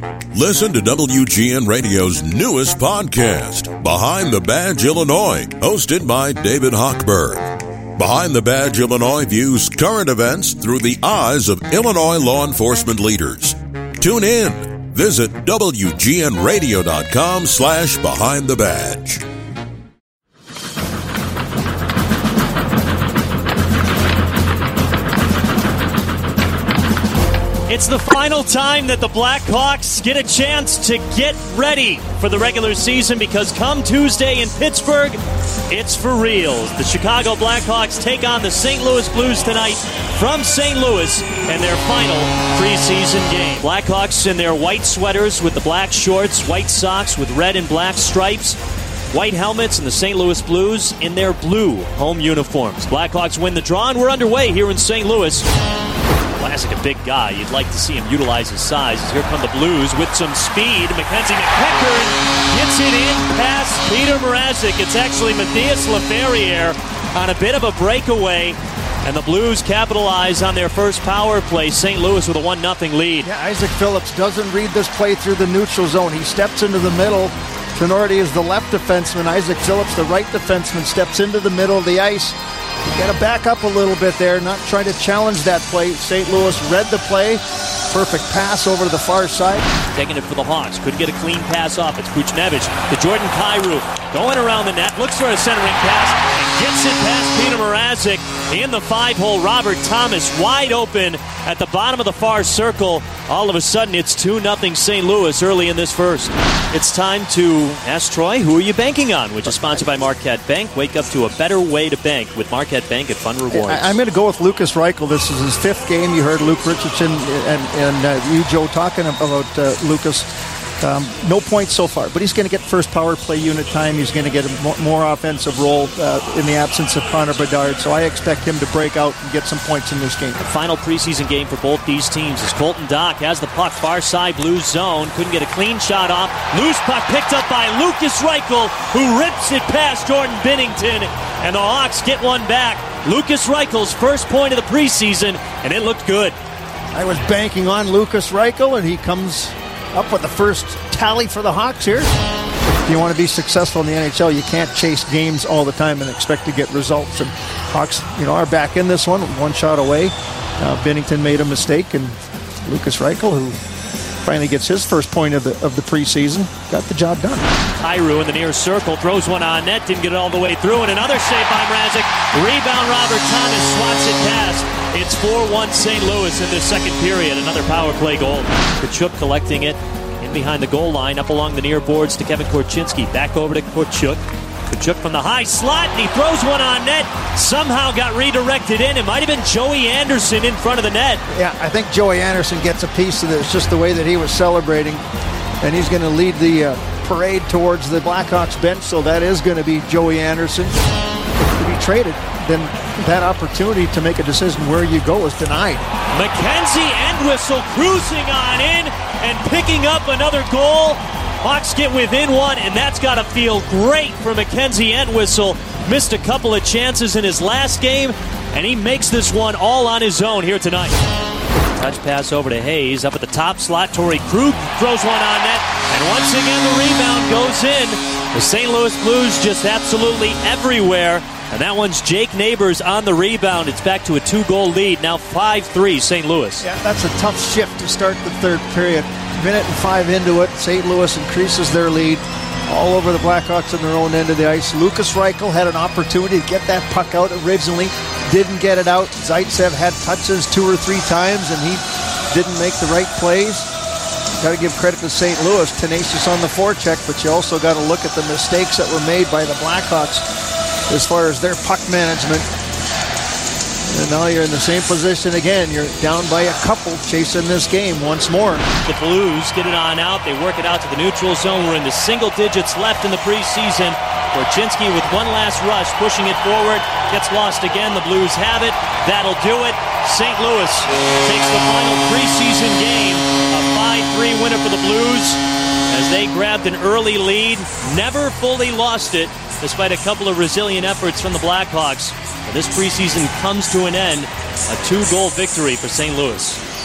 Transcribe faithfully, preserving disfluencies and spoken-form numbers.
Listen to W G N Radio's newest podcast, Behind the Badge Illinois, hosted by David Hochberg. Behind the Badge Illinois views current events through the eyes of Illinois law enforcement leaders. Tune in. Visit W G N radio dot com slash behind the badge. It's the final time that the Blackhawks get a chance to get ready for the regular season, because come Tuesday in Pittsburgh, it's for real. The Chicago Blackhawks take on the Saint Louis Blues tonight from Saint Louis in their final preseason game. Blackhawks in their white sweaters with the black shorts, white socks with red and black stripes, white helmets, and the Saint Louis Blues in their blue home uniforms. Blackhawks win the draw, and we're underway here in Saint Louis. Classic, a big guy. You'd like to see him utilize his size. Here come the Blues with some speed. Mackenzie McEachern gets it in past Peter Mrazek. It's actually Matthias Laferriere on a bit of a breakaway, and the Blues capitalize on their first power play. Saint Louis with a one nothing lead. Yeah, Isaac Phillips doesn't read this play through the neutral zone. He steps into the middle. Tenorti is the left defenseman. Isaac Phillips, the right defenseman, steps into the middle of the ice. You got to back up a little bit there, not trying to challenge that play. Saint Louis read the play. Perfect pass over to the far side. Taking it for the Hawks. Couldn't get a clean pass off. It's Kuchnevich to Jordan Kyrou. Going around the net. Looks for a centering pass. And gets it past Peter Mrazek. In the five-hole, Robert Thomas wide open at the bottom of the far circle. All of a sudden, it's two nothing Saint Louis early in this first. It's time to ask Troy, who are you banking on? Which is sponsored by Marquette Bank. Wake up to a better way to bank with Marquette Bank at Fun Rewards. I, I'm going to go with Lucas Reichel. This is his fifth game. You heard Luke Richardson and, and uh, you, Joe, talking about uh, Lucas. Um, no points so far, but he's going to get first power play unit time. He's going to get a more, more offensive role uh, in the absence of Connor Bedard, so I expect him to break out and get some points in this game. The final preseason game for both these teams is Colton Dock has the puck, far side Blues zone. Couldn't get a clean shot off. Loose puck picked up by Lucas Reichel, who rips it past Jordan Binnington, and the Hawks get one back. Lucas Reichel's first point of the preseason, and it looked good. I was banking on Lucas Reichel, and he comes up with the first tally for the Hawks here. If you want to be successful in the N H L, you can't chase games all the time and expect to get results. And Hawks, you know, are back in this one, one shot away. Uh, Binnington made a mistake, and Lucas Reichel, who finally gets his first point of the of the preseason, got the job done. Kyrou in the near circle throws one on net, didn't get it all the way through, and another save by Mrazek. Rebound, Robert Thomas swats it past. It's four one Saint Louis in the second period. Another power play goal. Tkachuk collecting it in behind the goal line, up along the near boards to Kevin Korchinski. Back over to Tkachuk. Tkachuk from the high slot, and he throws one on net. Somehow got redirected in. It might have been Joey Anderson in front of the net. Yeah, I think Joey Anderson gets a piece of this, just the way that he was celebrating. And he's going to lead the uh, parade towards the Blackhawks bench, so that is going to be Joey Anderson. To be traded, then that opportunity to make a decision where you go is denied. Mackenzie Entwistle cruising on in and picking up another goal. Hawks get within one, and that's got to feel great for Mackenzie Entwistle. Missed a couple of chances in his last game, and he makes this one all on his own here tonight. Touch pass over to Hayes. Up at the top slot, Torrey Krug throws one on net, and once again the rebound goes in. The Saint Louis Blues just absolutely everywhere. And that one's Jake Neighbors on the rebound. It's back to a two-goal lead, now five three Saint Louis. Yeah, that's a tough shift to start the third period. Minute and five into it, Saint Louis increases their lead all over the Blackhawks on their own end of the ice. Lucas Reichel had an opportunity to get that puck out originally, didn't get it out. Zaitsev had touches two or three times, and he didn't make the right plays. Got to give credit to Saint Louis, tenacious on the forecheck, but you also got to look at the mistakes that were made by the Blackhawks as far as their puck management. And now you're in the same position again. You're down by a couple, chasing this game once more. The Blues get it on out. They work it out to the neutral zone. We're in the single digits left in the preseason. Korchinski with one last rush, pushing it forward. Gets lost again. The Blues have it. That'll do it. Saint Louis takes the final preseason game. A five three winner for the Blues as they grabbed an early lead. Never fully lost it, despite a couple of resilient efforts from the Blackhawks. But this preseason comes to an end. A two-goal victory for Saint Louis.